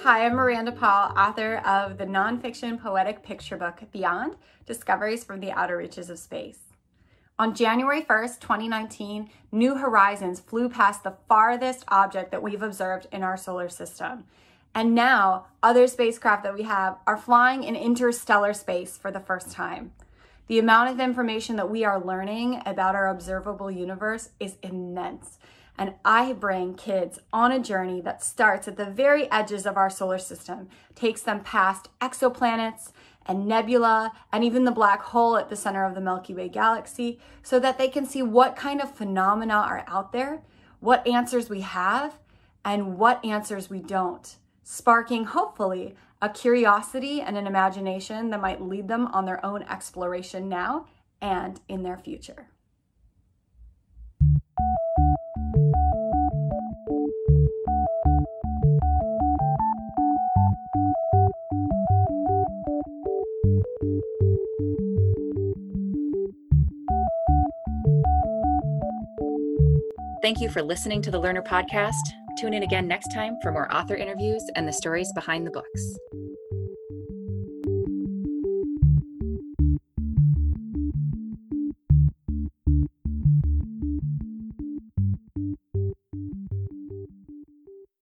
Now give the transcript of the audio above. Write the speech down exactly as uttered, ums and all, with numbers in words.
Hi, I'm Miranda Paul, author of the nonfiction poetic picture book, Beyond: Discoveries from the Outer Reaches of Space. On January first, twenty nineteen, New Horizons flew past the farthest object that we've observed in our solar system. And now, other spacecraft that we have are flying in interstellar space for the first time. The amount of information that we are learning about our observable universe is immense. And I bring kids on a journey that starts at the very edges of our solar system, takes them past exoplanets and nebula, and even the black hole at the center of the Milky Way galaxy, so that they can see what kind of phenomena are out there, what answers we have, and what answers we don't, sparking, hopefully, a curiosity and an imagination that might lead them on their own exploration now and in their future. Thank you for listening to the Learner Podcast. Tune in again next time for more author interviews and the stories behind the books.